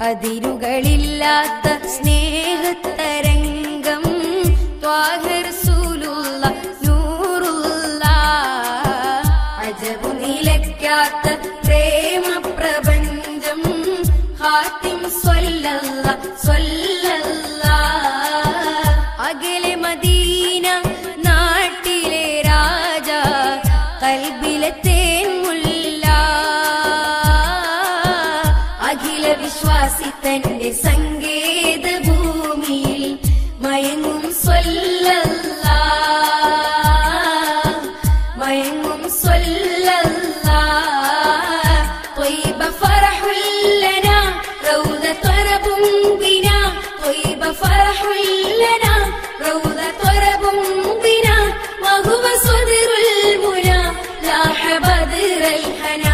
അതിരുകളില്ലാത്ത സ്നേഹത്തരംഗം ത്വാഹ റസൂലുള്ള നൂറുള്ള അജബു നിലയ്ക്കാത്ത പ്രേമ പ്രപഞ്ചം ഹാത്തിം സ്വല്ലല്ലാഹ് സ്വല്ലല്ലാഹ് അകലെ മദീന നാട്ടിലെ രാജ ഖൽബിലെ തേൻമുല്ല അഖില വിശ്വാസി തന്റെ സങ്കേത ഭൂമിയിൽ മയങ്ങും സ്വല്ലല്ലാഹ് മയങ്ങും സ്വല്ലല്ലാഹ് ത്വയ്ബ ഫറഹുൽ ലനാ റൗദ തറബും ബിനാ ത്വയ്ബ ഫറഹുൽ ലനാ റൗദ തറബും ബിനാ വഹുവ സദറുൽ മുനാ ലാഹ ബദ്റൽ ഹനാ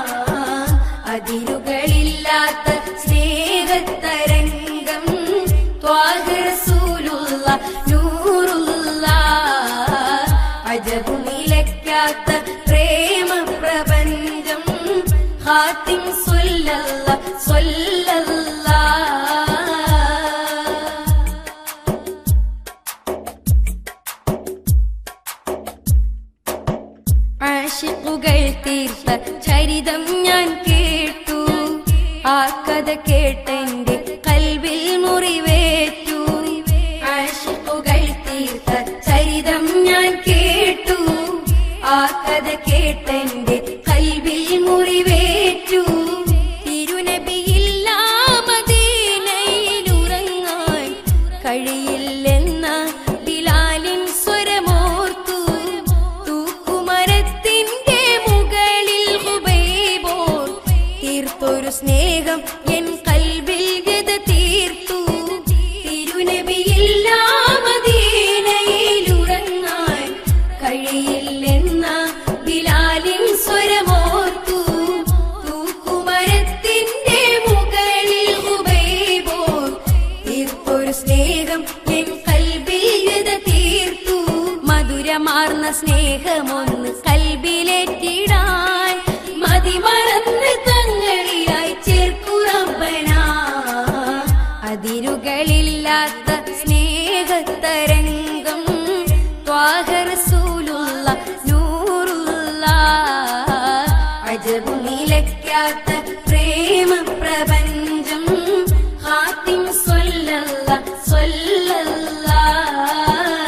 അതിരുകളില്ലാത്ത സ്നേഹത്തരംഗം ത്വാഹ റസൂലുള്ളാഹ് നൂറുള്ളാഹ് അജബു നിലയ്ക്കാത്ത പ്രേമ പ്രപഞ്ചം ഹാത്തിം സ്വല്ലല്ലാഹ് സ്വല്ലല്ലാഹ് ആശിഖുകൾ തീർത്ത ചരിതം ഞാൻ കേട്ടു ആ കഥ കേട്ടെന്റെ കൽബിൽ മുറിവേറ്റു ആശിഖുകൾ തീർത്ത ചരിതം ഞാൻ കേട്ടു ആ കഥ കേട്ടെന്റെ കൽബിൽ മുറിവേറ്റു തിരുനബിയില്ലാ മദീനയിൽ ഉറങ്ങാൻ കഴിയില്ലെന്ന ബിലാലിൻ സ്വരമോർത്തു തൂക്കുമരത്തിന്റെ മുകളിൽ ഹുബൈബോർ തീർത്തൊരു സ്നേഹം എൻ കൽബിൽ ഗത തീർത്തു തിരുനബിയില്ലാ മദീനയിൽ ഉറങ്ങാൻ കഴിയില്ലെന്ന ബിലാലിൻ സ്വരമോർത്തു തൂക്കുമരത്തിന്റെ മുകളിൽ ഹുബൈബോർ തീർത്തൊരു സ്നേഹം എൻ കൽബിൽ ഗത തീർത്തു മധുരമാർന്ന സ്നേഹമൊന്ന് കൽബിലേറ്റിടാൻ മതിമറന്ന് തങ്ങളിലായി ചേർക്കു റബ്ബനാ അതിരുകളില്ലാത്ത സ്നേഹത്തരംഗം ത്വാഹ റസൂലുള്ളാഹ് നൂറുള്ളാഹ് അജബു നിലയ്ക്കാത്ത പ്രേമ പ്രപഞ്ചം ഹാത്തിം സ്വല്ലല്ലാഹ് സ്വല്ലല്ലാഹ്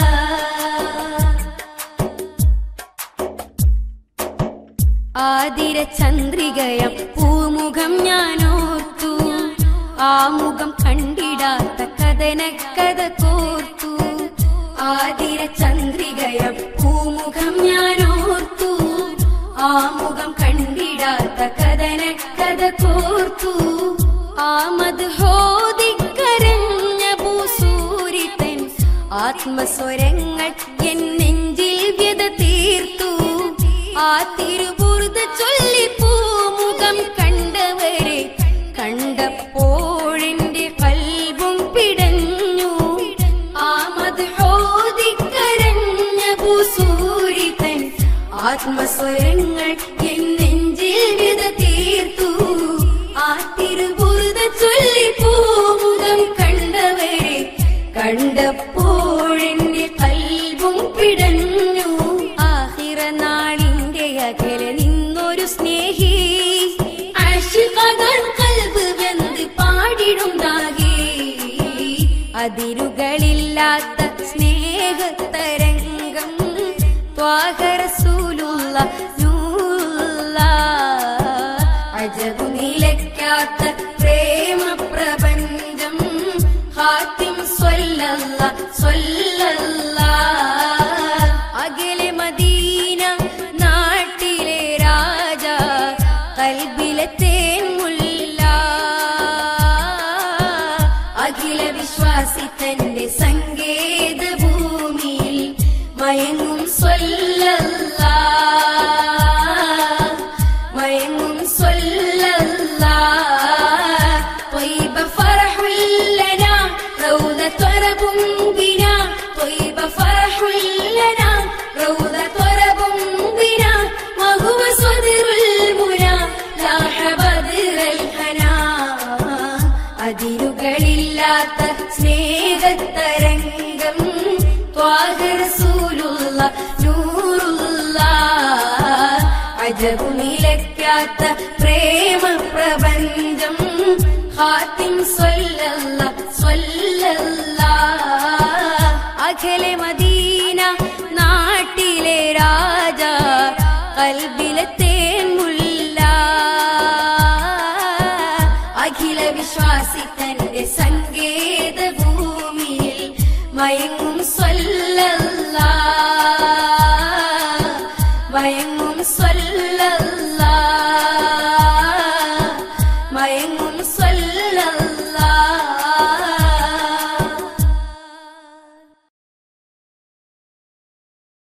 ആതിര ചന്ദ്രികയം പൂമുഖം ഞാനോർത്തു ആ മുഖം കണ്ടിടാത്ത കഥനക്കഥ കോർത്തു ആതിര ചന്ദ്രികയം പൂമുഖം ഞാനോർത്തു ആ മുഖം കണ്ടിടാത്ത കഥനക്കഥ കോർത്തു ആമത് ഹോദിക്കരഞ്ഞ ഭൂസൂരിതൻ ആത്മസ്വരങ്ങൾ എൻ നെഞ്ചിൽ വ്യത തീർത്തു ആ തിരുബുർദ ചൊല്ലി പൂമുഖം കണ്ടവരെ കണ്ടപ്പോഴെന്റെ കൽബും പിടഞ്ഞു ആമത് ഹോദിക്കരഞ്ഞ ഭൂസൂരിതൻ ആത്മസ്വരങ്ങൾ എൻ നെഞ്ചിൽ വ്യത തീർത്തു ആ തിരുബുർദ ചൊല്ലി പൂമുഖം കണ്ടവരെ കണ്ടപ്പോഴെന്റെ കൽബും പിടഞ്ഞു ആഖിറ നാളിന്റെ അകലെ നിന്നൊരു സ്നേഹി ആശിഖാൻ കൽബ് വെന്ത് പാടിടുണ്ടാകി അതിരുകളില്ലാത്ത സ്നേഹത്തരംഗം ത്വാഹ റസൂലുള്ളാഹ് നൂറുള്ളാഹ് അജബു നിലയ്ക്കാത്ത പ്രേമ പ്രപഞ്ചം ഹാത്തിം സ്വല്ലല്ലാഹ് സ്വല്ലല്ലാഹ് അകലെ മദീന നാട്ടിലെ രാജ ഖൽബിലെ തേൻമുല്ല അഖില വിശ്വാസി തന്റെ സങ്കേത ഭൂമിയിൽ മയങ്ങും സ്വല്ലല്ലാഹ് അജബു നിലയ്ക്കാത്ത പ്രേമ പ്രപഞ്ചം ഖാത്തിം സ്വല്ലല്ലാഹു